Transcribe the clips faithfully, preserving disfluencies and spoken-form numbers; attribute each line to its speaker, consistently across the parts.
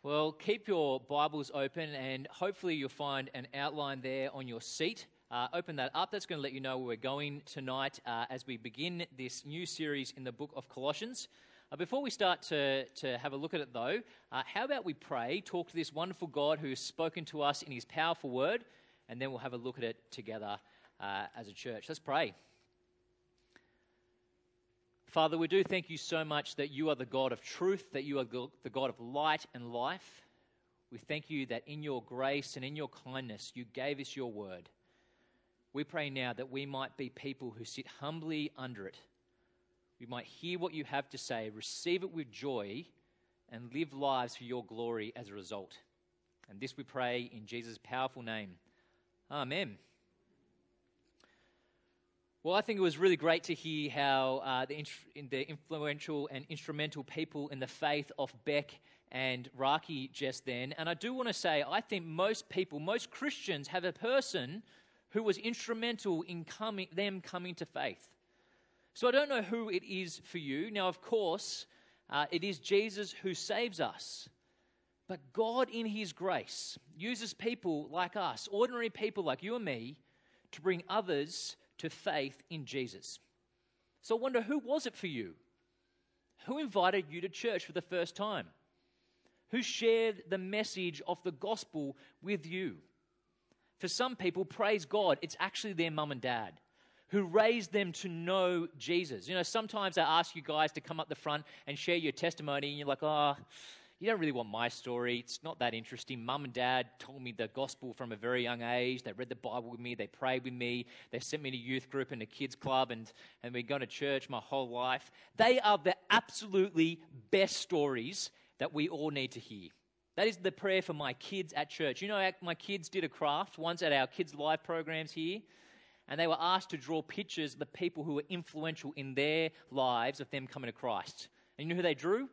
Speaker 1: Well, keep your Bibles open and hopefully you'll find an outline there on your seat. Uh, open that up. That's going to let you know where we're going tonight uh, as we begin this new series in the book of Colossians. Uh, before we start to, to have a look at it though, uh, how about we pray, talk to this wonderful God who has spoken to us in his powerful word, and then we'll have a look at it together uh, as a church. Let's pray. Father, we do thank you so much that you are the God of truth, that you are the God of light and life. We thank you that in your grace and in your kindness, you gave us your word. We pray now that we might be people who sit humbly under it. We might hear what you have to say, receive it with joy, and live lives for your glory as a result. And this we pray in Jesus' powerful name. Amen. Well, I think it was really great to hear how uh, the, in the influential and instrumental people in the faith of Beck and Raki just then. And I do want to say, I think most people, most Christians have a person who was instrumental in coming, them coming to faith. So I don't know who it is for you. Now, of course, uh, it is Jesus who saves us. But God in his grace uses people like us, ordinary people like you and me, to bring others to faith in Jesus. So I wonder, who was it for you? Who invited you to church for the first time? Who shared the message of the gospel with you? For some people, praise God, it's actually their mum and dad who raised them to know Jesus. You know, sometimes I ask you guys to come up the front and share your testimony, and you're like, oh, you don't really want my story. It's not that interesting. Mum and dad told me the gospel from a very young age. They read the Bible with me. They prayed with me. They sent me to youth group and to kids club, and, and we've gone to church my whole life. They are the absolutely best stories that we all need to hear. That is the prayer for my kids at church. You know, my kids did a craft once at our Kids Live programs here, and they were asked to draw pictures of the people who were influential in their lives of them coming to Christ. And you know who they drew?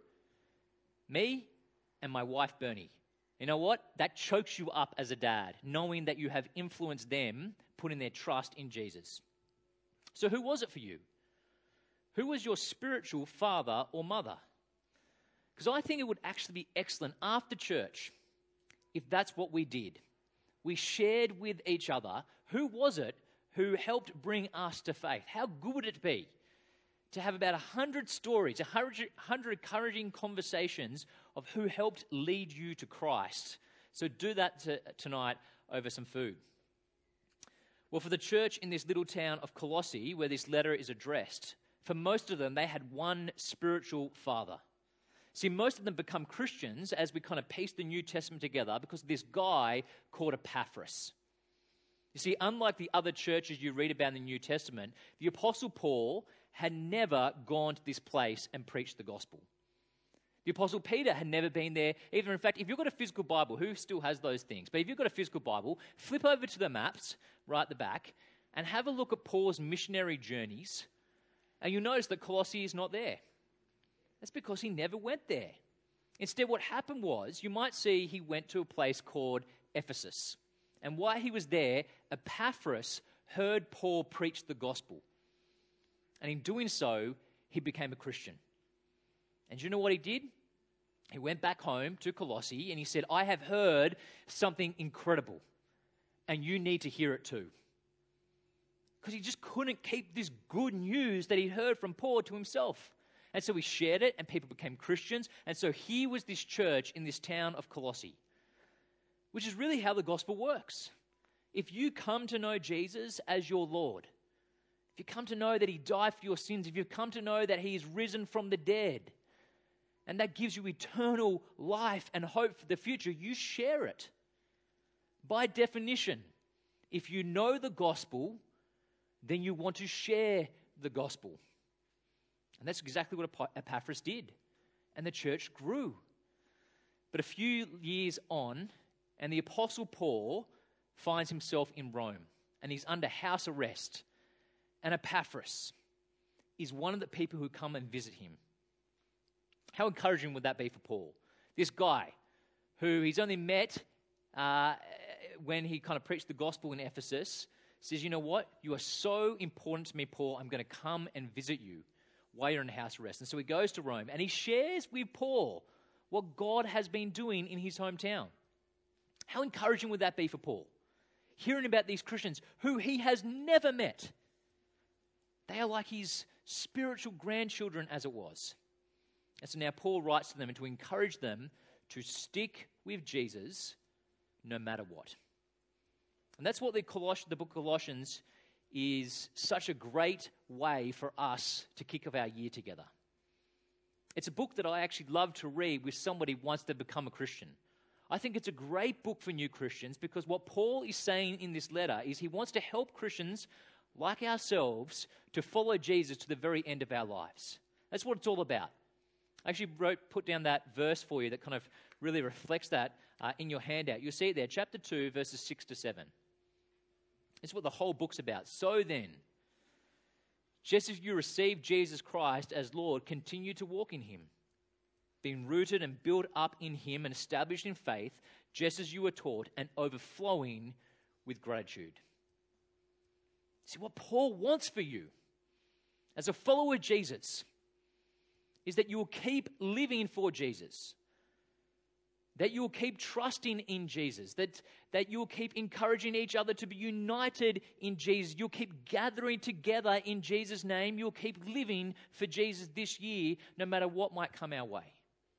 Speaker 1: Me and my wife, Bernie. You know what? That chokes you up as a dad, knowing that you have influenced them, putting their trust in Jesus. So who was it for you? Who was your spiritual father or mother? Because I think it would actually be excellent after church if that's what we did. We shared with each other who was it who helped bring us to faith. How good would it be to have about a hundred stories, a hundred, hundred encouraging conversations of who helped lead you to Christ? So do that to, tonight over some food. Well, for the church in this little town of Colossae, where this letter is addressed, for most of them, they had one spiritual father. See, most of them become Christians as we kind of piece the New Testament together because of this guy called Epaphras. You see, unlike the other churches you read about in the New Testament, the Apostle Paul had never gone to this place and preached the gospel. The Apostle Peter had never been there either. In fact, if you've got a physical Bible, who still has those things? But if you've got a physical Bible, flip over to the maps right at the back and have a look at Paul's missionary journeys, and you'll notice that Colossae is not there. That's because he never went there. Instead, what happened was, you might see he went to a place called Ephesus. And while he was there, Epaphras heard Paul preach the gospel. And in doing so, he became a Christian. And do you know what he did? He went back home to Colossae and he said, I have heard something incredible, and you need to hear it too. Because he just couldn't keep this good news that he heard from Paul to himself. And so he shared it, and people became Christians. And so here was this church in this town of Colossae, which is really how the gospel works. If you come to know Jesus as your Lord, if you come to know that he died for your sins, if you come to know that he is risen from the dead, and that gives you eternal life and hope for the future, you share it. By definition, if you know the gospel, then you want to share the gospel. And that's exactly what Epaphras did. And the church grew. But a few years on, and the Apostle Paul finds himself in Rome, and he's under house arrest. And Epaphras is one of the people who come and visit him. How encouraging would that be for Paul? This guy who he's only met uh, when he kind of preached the gospel in Ephesus says, you know what? You are so important to me, Paul. I'm going to come and visit you while you're in house arrest. And so he goes to Rome and he shares with Paul what God has been doing in his hometown. How encouraging would that be for Paul? Hearing about these Christians who he has never met. They are like his spiritual grandchildren, as it was. And so now Paul writes to them and to encourage them to stick with Jesus no matter what. And that's what the, Coloss- the book of Colossians is such a great way for us to kick off our year together. It's a book that I actually love to read with somebody who wants to become a Christian. I think it's a great book for new Christians because what Paul is saying in this letter is he wants to help Christians like ourselves to follow Jesus to the very end of our lives. That's what it's all about. I actually wrote, put down that verse for you that kind of really reflects that uh, in your handout. You'll see it there, chapter two, verses six to seven. It's what the whole book's about. So then, just as you received Jesus Christ as Lord, continue to walk in him, being rooted and built up in him and established in faith, just as you were taught, and overflowing with gratitude. See, what Paul wants for you as a follower of Jesus is that you will keep living for Jesus, that you will keep trusting in Jesus, that, that you will keep encouraging each other to be united in Jesus. You'll keep gathering together in Jesus' name. You'll keep living for Jesus this year, no matter what might come our way.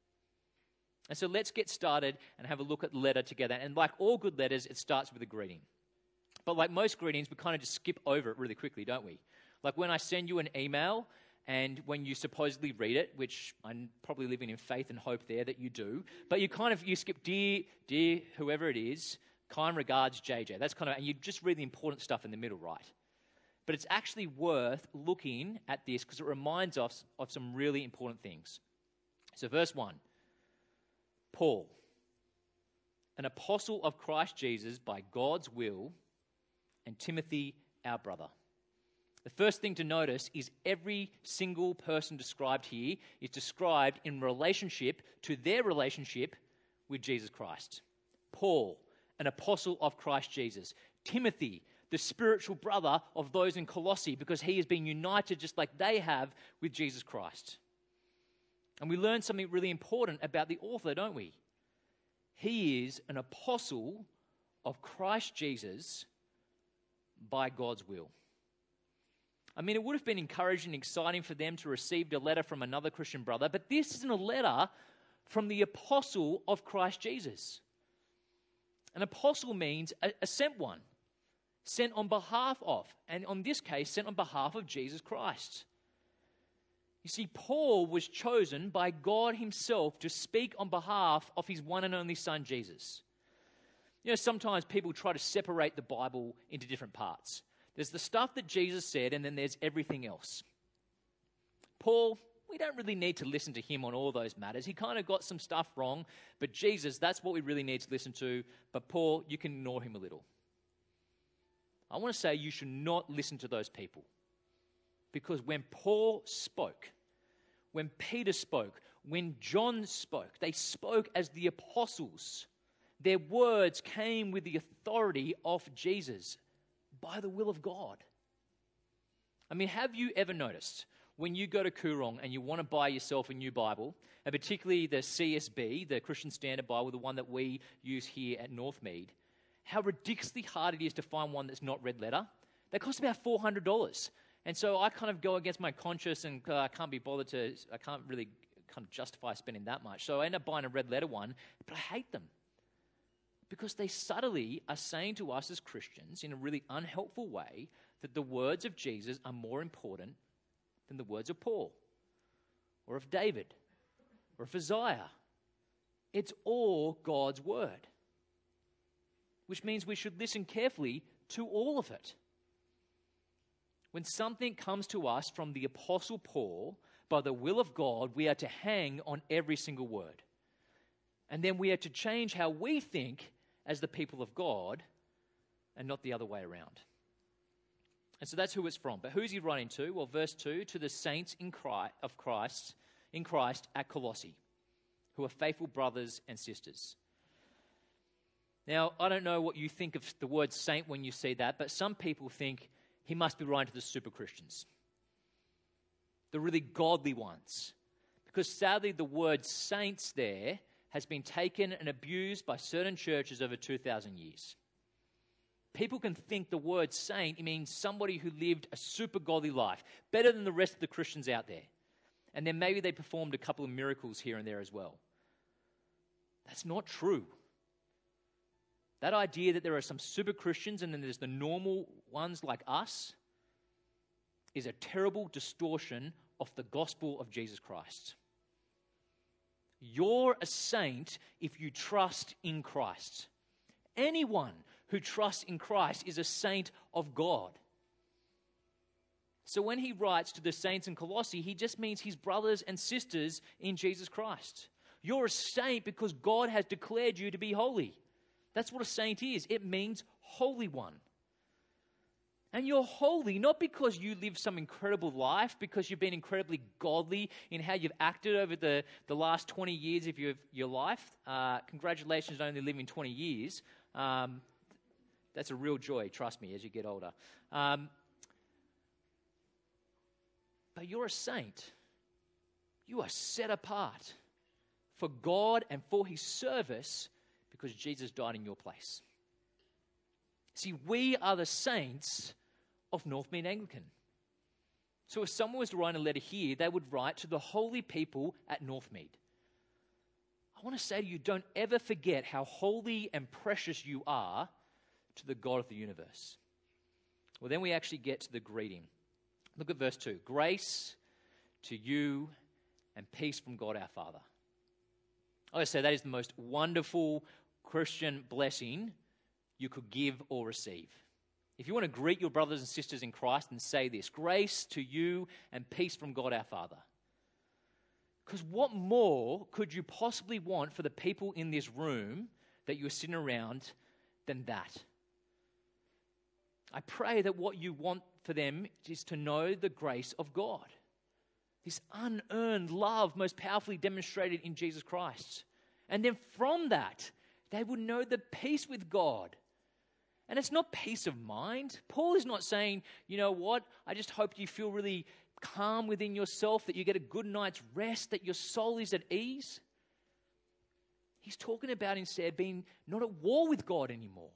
Speaker 1: And so let's get started and have a look at the letter together. And like all good letters, it starts with a greeting. But like most greetings, we kind of just skip over it really quickly, don't we? Like when I send you an email, and when you supposedly read it, which I'm probably living in faith and hope there that you do, but you kind of, you skip, dear, dear, whoever it is, kind regards, J J. That's kind of, and you just read the important stuff in the middle, right? But it's actually worth looking at this because it reminds us of some really important things. So verse one, Paul, an apostle of Christ Jesus by God's will, and Timothy, our brother. The first thing to notice is every single person described here is described in relationship to their relationship with Jesus Christ. Paul, an apostle of Christ Jesus. Timothy, the spiritual brother of those in Colossae, because he has been united just like they have with Jesus Christ. And we learn something really important about the author, don't we? He is an apostle of Christ Jesus by God's will. I mean, it would have been encouraging and exciting for them to receive a letter from another Christian brother, but this isn't a letter from the apostle of Christ Jesus. An apostle means a, a sent one, sent on behalf of, and in this case, sent on behalf of Jesus Christ. You see, Paul was chosen by God himself to speak on behalf of his one and only son, Jesus. You know, sometimes people try to separate the Bible into different parts. There's the stuff that Jesus said, and then there's everything else. Paul, we don't really need to listen to him on all those matters. He kind of got some stuff wrong, but Jesus, that's what we really need to listen to. But Paul, you can ignore him a little. I want to say you should not listen to those people. Because when Paul spoke, when Peter spoke, when John spoke, they spoke as the apostles. Their words came with the authority of Jesus, by the will of God. I mean, have you ever noticed when you go to Koorong and you want to buy yourself a new Bible, and particularly the C S B, the Christian Standard Bible, the one that we use here at Northmead, how ridiculously hard it is to find one that's not red letter? They cost about four hundred dollars. And so I kind of go against my conscience and uh, I can't be bothered to, I can't really kind of justify spending that much. So I end up buying a red letter one, but I hate them. Because they subtly are saying to us as Christians in a really unhelpful way that the words of Jesus are more important than the words of Paul or of David or of Isaiah. It's all God's word, which means we should listen carefully to all of it. When something comes to us from the Apostle Paul, by the will of God, we are to hang on every single word. And then we are to change how we think as the people of God and not the other way around. And so that's who it's from. But who's he writing to? Well, verse two, to the saints in Christ, of Christ, in Christ at Colossae, who are faithful brothers and sisters. Now, I don't know what you think of the word saint when you see that, but some people think he must be writing to the super Christians, the really godly ones, Because sadly, the word saints there has been taken and abused by certain churches over two thousand years. People can think the word saint means somebody who lived a super godly life, better than the rest of the Christians out there. And then maybe they performed a couple of miracles here and there as well. That's not true. That idea that there are some super Christians and then there's the normal ones like us is a terrible distortion of the gospel of Jesus Christ. You're a saint if you trust in Christ. Anyone who trusts in Christ is a saint of God. So when he writes to the saints in Colossae, he just means his brothers and sisters in Jesus Christ. You're a saint because God has declared you to be holy. That's what a saint is. It means holy one. And you're holy not because you live some incredible life, because you've been incredibly godly in how you've acted over the, the last twenty years of your, your life. Uh, congratulations on only living twenty years. Um, that's a real joy, trust me, as you get older. Um, but you're a saint. You are set apart for God and for his service because Jesus died in your place. See, we are the saints of Northmead Anglican. So if someone was to write a letter here, they would write to the holy people at Northmead. I want to say to you, don't ever forget how holy and precious you are to the God of the universe. Well, then we actually get to the greeting. Look at verse two. Grace to you and peace from God our Father. I say that is the most wonderful Christian blessing you could give or receive. If you want to greet your brothers and sisters in Christ, and say this: grace to you and peace from God our Father. Because what more could you possibly want for the people in this room that you're sitting around than that? I pray that what you want for them is to know the grace of God. This unearned love most powerfully demonstrated in Jesus Christ. And then from that, they would know the peace with God. And it's not peace of mind. Paul is not saying, you know what, I just hope you feel really calm within yourself, that you get a good night's rest, that your soul is at ease. He's talking about instead being not at war with God anymore.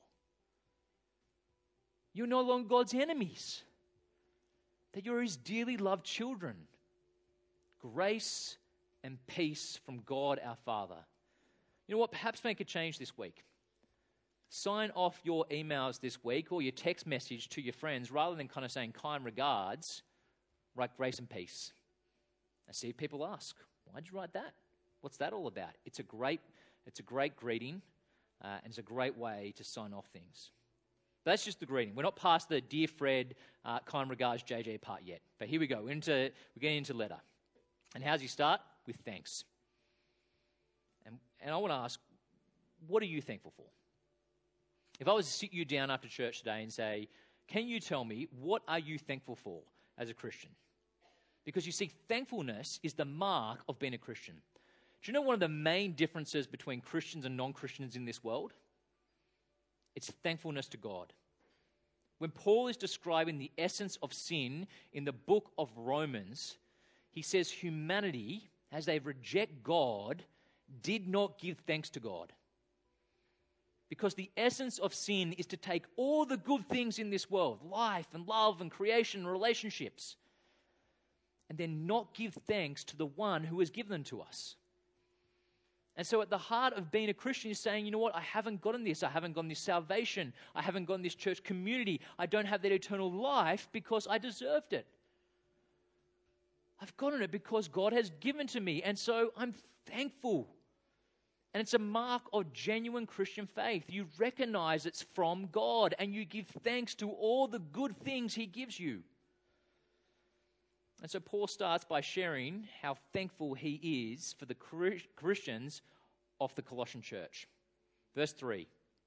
Speaker 1: You're no longer God's enemies. That you're his dearly loved children. Grace and peace from God our Father. You know what? Perhaps make a change this week. Sign off your emails this week or your text message to your friends, rather than kind of saying kind regards, write grace and peace. I see people ask, why'd you write that? What's that all about? It's a great, it's a great greeting, uh, and it's a great way to sign off things. But that's just the greeting. We're not past the dear Fred, uh, kind regards, J J part yet. But here we go. We're, into, we're getting into letter. And how's he start? With thanks. And, and I want to ask, what are you thankful for? If I was to sit you down after church today and say, can you tell me, what are you thankful for as a Christian? Because you see, thankfulness is the mark of being a Christian. Do you know one of the main differences between Christians and non-Christians in this world? It's thankfulness to God. When Paul is describing the essence of sin in the book of Romans, he says humanity, as they reject God, did not give thanks to God. Because the essence of sin is to take all the good things in this world, life and love and creation and relationships, and then not give thanks to the one who has given them to us. And so at the heart of being a Christian is saying, you know what, I haven't gotten this. I haven't gotten this salvation. I haven't gotten this church community. I don't have that eternal life because I deserved it. I've gotten it because God has given to me. And so I'm thankful. And it's a mark of genuine Christian faith. You recognize it's from God and you give thanks to all the good things he gives you. And so Paul starts by sharing how thankful he is for the Christians of the Colossian church. Verse three.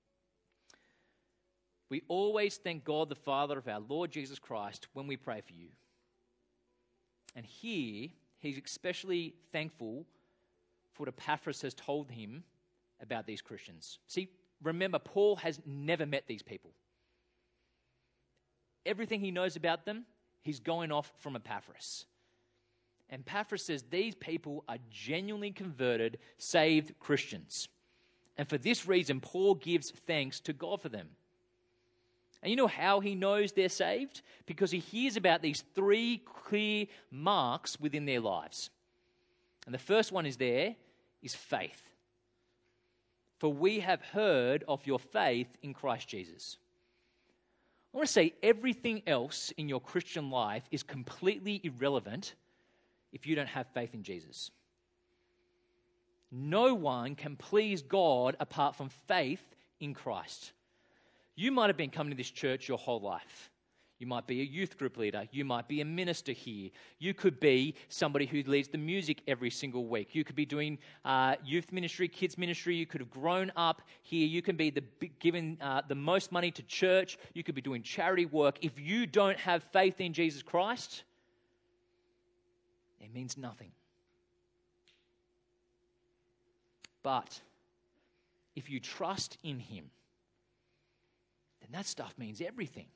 Speaker 1: We always thank God the Father of our Lord Jesus Christ when we pray for you. And here, he's especially thankful for what Epaphras has told him about these Christians. See, remember, Paul has never met these people. Everything he knows about them, he's going off from Epaphras. And Epaphras says these people are genuinely converted, saved Christians. And for this reason, Paul gives thanks to God for them. And you know how he knows they're saved? Because he hears about these three clear marks within their lives. And the first one is there, is faith. For we have heard of your faith in Christ Jesus. I want to say everything else in your Christian life is completely irrelevant if you don't have faith in Jesus. No one can please God apart from faith in Christ. You might have been coming to this church your whole life. You might be a youth group leader. You might be a minister here. You could be somebody who leads the music every single week. You could be doing uh, youth ministry, kids ministry. You could have grown up here. You can be the giving uh, the most money to church. You could be doing charity work. If you don't have faith in Jesus Christ, it means nothing. But if you trust in Him, then that stuff means everything.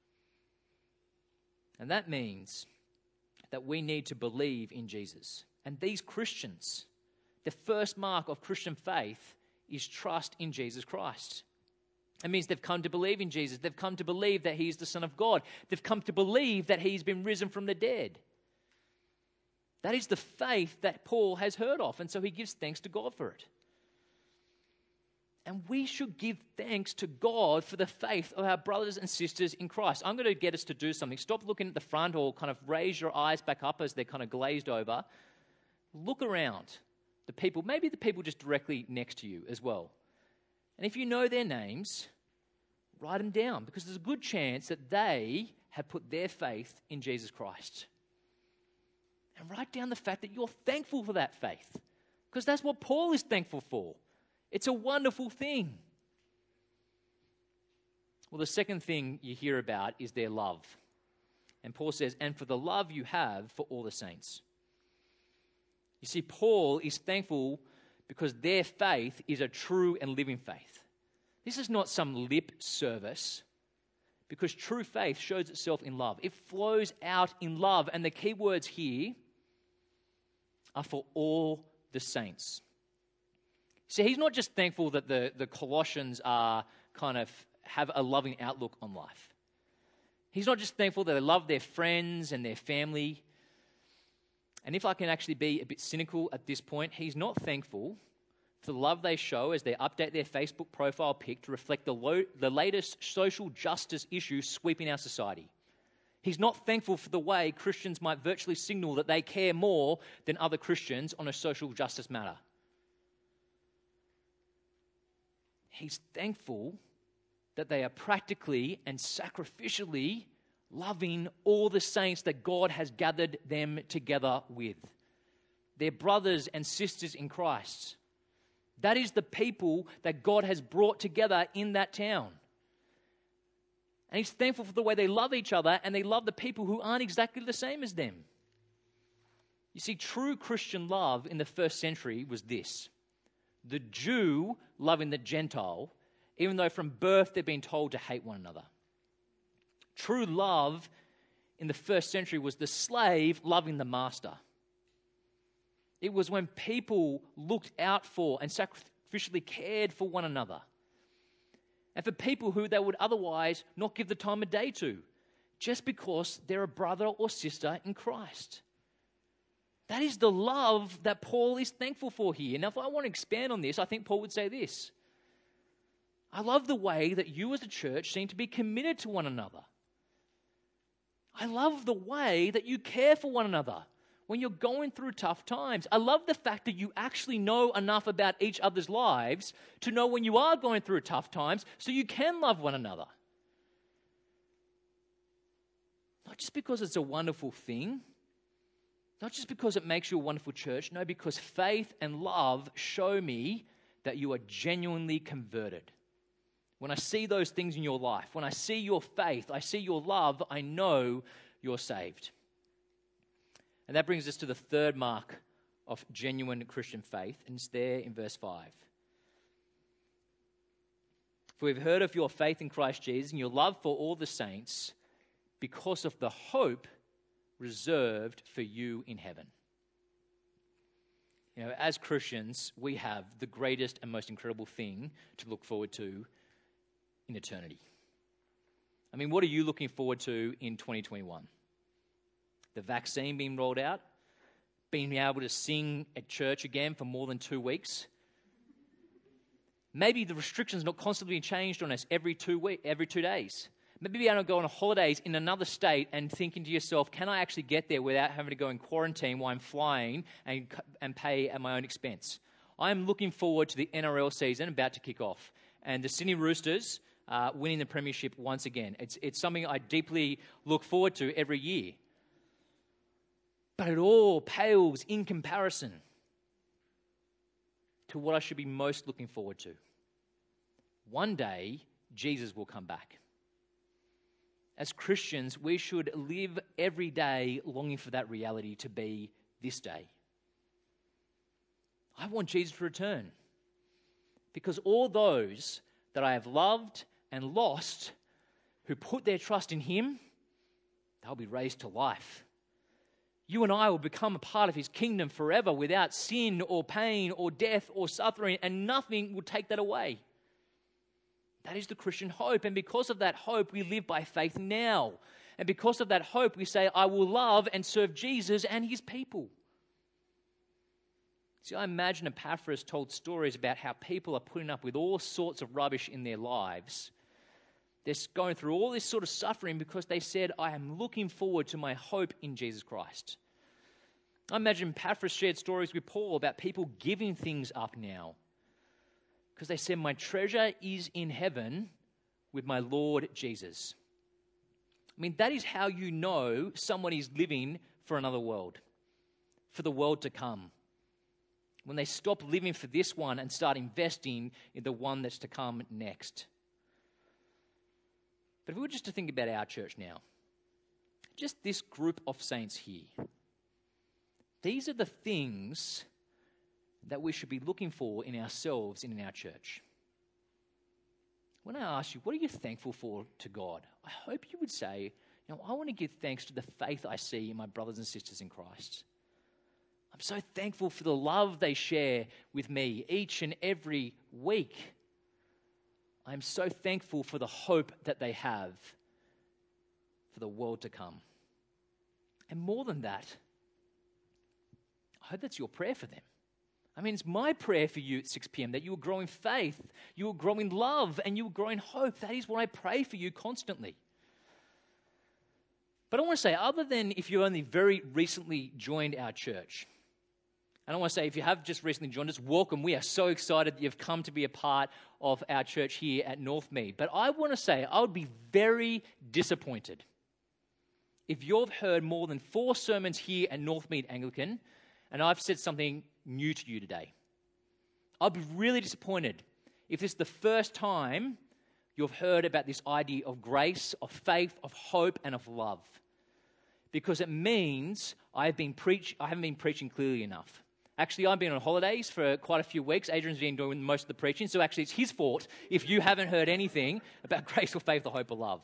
Speaker 1: And that means that we need to believe in Jesus. And these Christians, the first mark of Christian faith is trust in Jesus Christ. It means they've come to believe in Jesus. They've come to believe that He is the Son of God. They've come to believe that He's been risen from the dead. That is the faith that Paul has heard of, and so he gives thanks to God for it. And we should give thanks to God for the faith of our brothers and sisters in Christ. I'm going to get us to do something. Stop looking at the front or kind of raise your eyes back up as they're kind of glazed over. Look around the people, maybe the people just directly next to you as well. And if you know their names, write them down, because there's a good chance that they have put their faith in Jesus Christ. And write down the fact that you're thankful for that faith, because that's what Paul is thankful for. It's a wonderful thing. Well, the second thing you hear about is their love. And Paul says, and for the love you have for all the saints. You see, Paul is thankful because their faith is a true and living faith. This is not some lip service, because true faith shows itself in love. It flows out in love. And the key words here are for all the saints. See, he's not just thankful that the, the Colossians are kind of have a loving outlook on life. He's not just thankful that they love their friends and their family. And if I can actually be a bit cynical at this point, he's not thankful for the love they show as they update their Facebook profile pic to reflect the, lo- the latest social justice issues sweeping our society. He's not thankful for the way Christians might virtually signal that they care more than other Christians on a social justice matter. He's thankful that they are practically and sacrificially loving all the saints that God has gathered them together with. They're brothers and sisters in Christ. That is the people that God has brought together in that town. And he's thankful for the way they love each other, and they love the people who aren't exactly the same as them. You see, true Christian love in the first century was this: the Jew loving the Gentile, even though from birth they've been told to hate one another. True love in the first century was the slave loving the master. It was when people looked out for and sacrificially cared for one another, and for people who they would otherwise not give the time of day to, just because they're a brother or sister in Christ. That is the love that Paul is thankful for here. Now, if I want to expand on this, I think Paul would say this: I love the way that you as a church seem to be committed to one another. I love the way that you care for one another when you're going through tough times. I love the fact that you actually know enough about each other's lives to know when you are going through tough times so you can love one another. Not just because it's a wonderful thing, not just because it makes you a wonderful church, no, because faith and love show me that you are genuinely converted. When I see those things in your life, when I see your faith, I see your love, I know you're saved. And that brings us to the third mark of genuine Christian faith, and it's there in verse five. For we've heard of your faith in Christ Jesus and your love for all the saints because of the hope reserved for you in heaven. You know, as Christians, we have the greatest and most incredible thing to look forward to in eternity. I mean, what are you looking forward to in twenty twenty-one? The vaccine being rolled out? Being able to sing at church again for more than two weeks? Maybe the restrictions not constantly being changed on us every two week, every two days. Maybe being able to go on holidays in another state and thinking to yourself, can I actually get there without having to go in quarantine while I'm flying and, and pay at my own expense? I'm looking forward to the N R L season about to kick off and the Sydney Roosters uh, winning the premiership once again. It's, it's something I deeply look forward to every year. But it all pales in comparison to what I should be most looking forward to. One day, Jesus will come back. As Christians, we should live every day longing for that reality to be this day. I want Jesus to return because all those that I have loved and lost who put their trust in him, they'll be raised to life. You and I will become a part of his kingdom forever without sin or pain or death or suffering, and nothing will take that away. That is the Christian hope, and because of that hope, we live by faith now. And because of that hope, we say, I will love and serve Jesus and his people. See, I imagine Epaphras told stories about how people are putting up with all sorts of rubbish in their lives. They're going through all this sort of suffering because they said, I am looking forward to my hope in Jesus Christ. I imagine Epaphras shared stories with Paul about people giving things up now because they said, my treasure is in heaven with my Lord Jesus. I mean, that is how you know someone is living for another world, for the world to come. When they stop living for this one and start investing in the one that's to come next. But if we were just to think about our church now, just this group of saints here, these are the things that we should be looking for in ourselves and in our church. When I ask you, what are you thankful for to God? I hope you would say, you know, I want to give thanks to the faith I see in my brothers and sisters in Christ. I'm so thankful for the love they share with me each and every week. I'm so thankful for the hope that they have for the world to come. And more than that, I hope that's your prayer for them. I mean, it's my prayer for you at six p.m. that you will grow in faith, you will grow in love, and you will grow in hope. That is what I pray for you constantly. But I want to say, other than if you only very recently joined our church, and I want to say, if you have just recently joined us, welcome. We are so excited that you've come to be a part of our church here at Northmead. But I want to say, I would be very disappointed if you've heard more than four sermons here at Northmead Anglican, and I've said something new to you today. I'd be really disappointed if this is the first time you've heard about this idea of grace, of faith, of hope, and of love. Because it means I've been preach- I haven't been preaching clearly enough. Actually, I've been on holidays for quite a few weeks. Adrian's been doing most of the preaching, so actually it's his fault if you haven't heard anything about grace or faith or hope or love.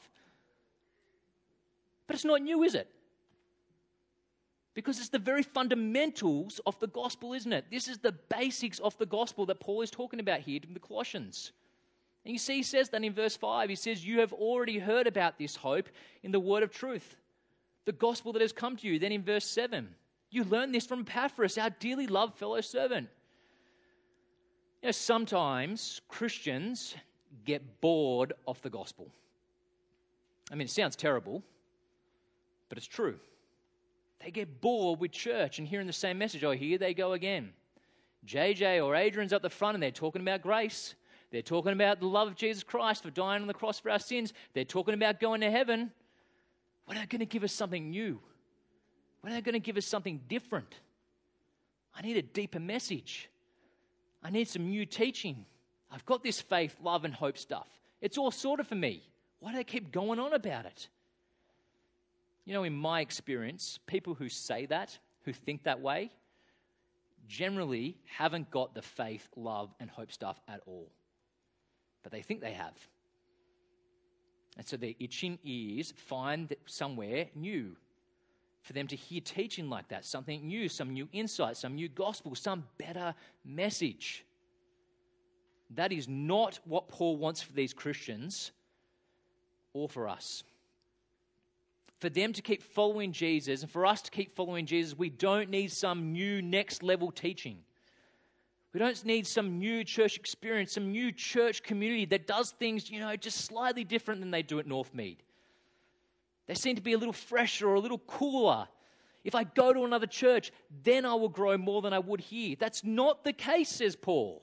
Speaker 1: But it's not new, is it? Because it's the very fundamentals of the gospel, isn't it? This is the basics of the gospel that Paul is talking about here to the Colossians. And you see, he says that in verse five. He says, you have already heard about this hope in the word of truth, the gospel that has come to you. Then in verse seven, you learned this from Epaphras, our dearly loved fellow servant. You know, sometimes Christians get bored of the gospel. I mean, it sounds terrible, but it's true. They get bored with church and hearing the same message. Oh, here they go again. J J or Adrian's up the front and they're talking about grace. They're talking about the love of Jesus Christ for dying on the cross for our sins. They're talking about going to heaven. When are they going to give us something new? When are they going to give us something different? I need a deeper message. I need some new teaching. I've got this faith, love, and hope stuff. It's all sorted for me. Why do they keep going on about it? You know, in my experience, people who say that, who think that way, generally haven't got the faith, love, and hope stuff at all. But they think they have. And so their itching ears find somewhere new. for them to hear teaching like that, something new, some new insight, some new gospel, some better message. That is not what Paul wants for these Christians or for us. For them to keep following Jesus and for us to keep following Jesus, we don't need some new next level teaching. We don't need some new church experience, some new church community that does things, you know, just slightly different than they do at Northmead. They seem to be a little fresher or a little cooler. If I go to another church, then I will grow more than I would here. That's not the case, says Paul.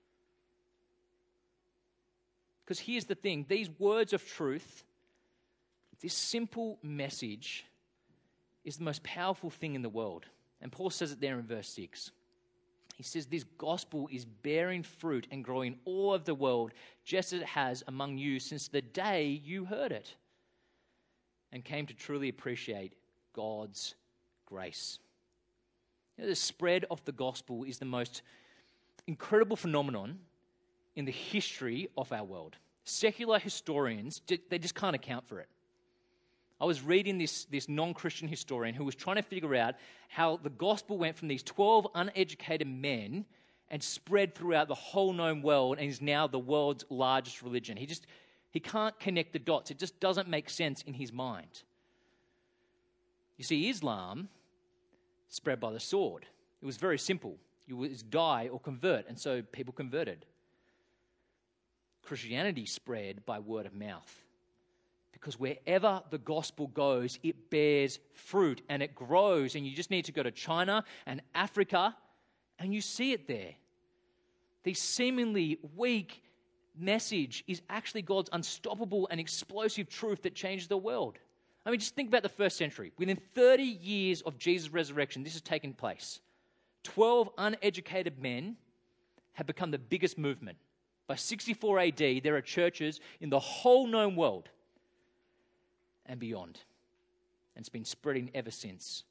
Speaker 1: Because here's the thing, these words of truth, this simple message is the most powerful thing in the world. And Paul says it there in verse six. He says this gospel is bearing fruit and growing all over the world, just as it has among you since the day you heard it and came to truly appreciate God's grace. You know, the spread of the gospel is the most incredible phenomenon in the history of our world. Secular historians, they just can't account for it. I was reading this, this non-Christian historian who was trying to figure out how the gospel went from these twelve uneducated men and spread throughout the whole known world and is now the world's largest religion. He just, he can't connect the dots. It just doesn't make sense in his mind. You see, Islam spread by the sword. It was very simple. You was die or convert, and so people converted. Christianity spread by word of mouth. Because wherever the gospel goes, it bears fruit and it grows. And you just need to go to China and Africa and you see it there. The seemingly weak message is actually God's unstoppable and explosive truth that changes the world. I mean, just think about the first century. Within thirty years of Jesus' resurrection, this has taken place. twelve uneducated men have become the biggest movement. By sixty-four A D, there are churches in the whole known world and beyond. And it's been spreading ever since.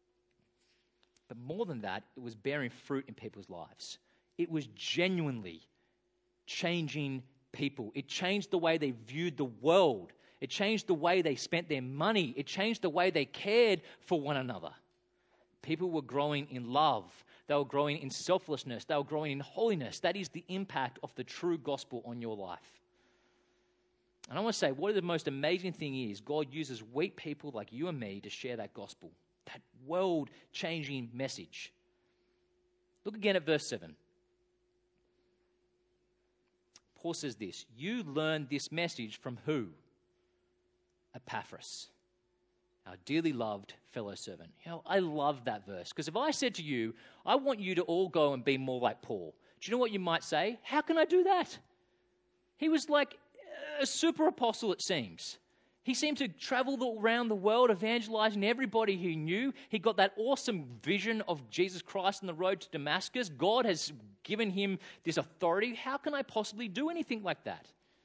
Speaker 1: But more than that, it was bearing fruit in people's lives. It was genuinely changing people. It changed the way they viewed the world. It changed the way they spent their money. It changed the way they cared for one another. People were growing in love. They were growing in selflessness. They were growing in holiness. That is the impact of the true gospel on your life. And I want to say, what the most amazing thing is, God uses weak people like you and me to share that gospel, that world-changing message. Look again at verse seven. Paul says this, you learned this message from who? Epaphras, our dearly loved fellow servant. You know, I love that verse, because if I said to you, I want you to all go and be more like Paul, do you know what you might say? How can I do that? He was like a super apostle, it seems. He seemed to travel around the world evangelizing everybody he knew. He got that awesome vision of Jesus Christ on the road to Damascus. God has given him this authority. How can I possibly do anything like that?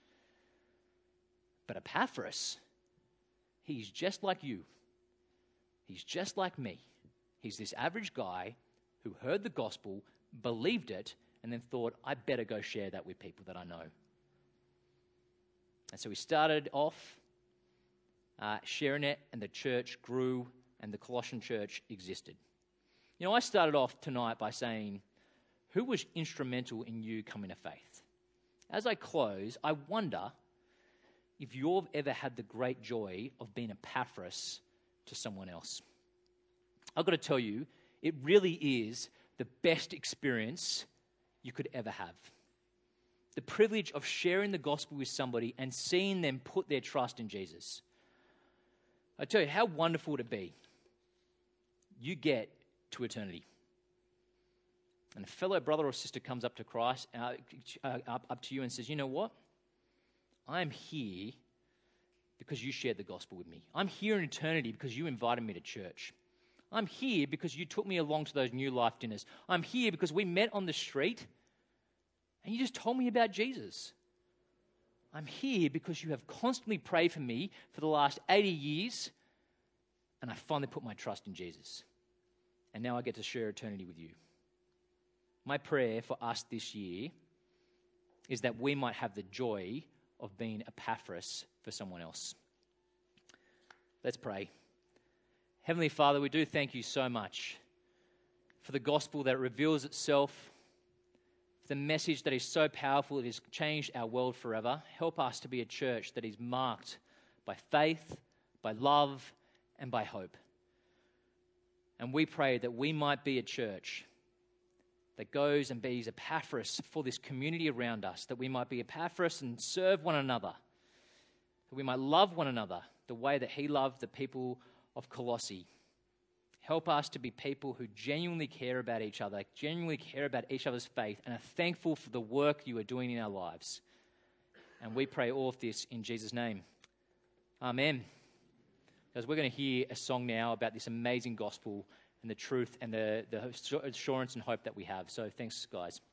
Speaker 1: But Epaphras, he's just like you. He's just like me. He's this average guy who heard the gospel, believed it, and then thought, I better go share that with people that I know. And so he started off uh, sharing it, and the church grew, and the Colossian church existed. You know, I started off tonight by saying, who was instrumental in you coming to faith? As I close, I wonder if you've ever had the great joy of being Epaphras to someone else. I've got to tell you, it really is the best experience you could ever have. The privilege of sharing the gospel with somebody and seeing them put their trust in Jesus. I tell you, how wonderful would it be? You get to eternity. And a fellow brother or sister comes up to Christ, uh, uh, up, up to you and says, you know what? I'm here because you shared the gospel with me. I'm here in eternity because you invited me to church. I'm here because you took me along to those New Life dinners. I'm here because we met on the street and you just told me about Jesus. I'm here because you have constantly prayed for me for the last eighty years, and I finally put my trust in Jesus. And now I get to share eternity with you. My prayer for us this year is that we might have the joy of being Epaphras for someone else. Let's pray. Heavenly Father, we do thank you so much for the gospel that reveals itself, for the message that is so powerful it has changed our world forever. Help us to be a church that is marked by faith, by love, and by hope. And we pray that we might be a church that goes and be Epaphras for this community around us, that we might be Epaphras and serve one another, that we might love one another the way that he loved the people of Colossae. Help us to be people who genuinely care about each other, genuinely care about each other's faith, and are thankful for the work you are doing in our lives. And we pray all of this in Jesus' name. Amen. Because we're going to hear a song now about this amazing gospel and the truth and the, the assurance and hope that we have. So thanks, guys.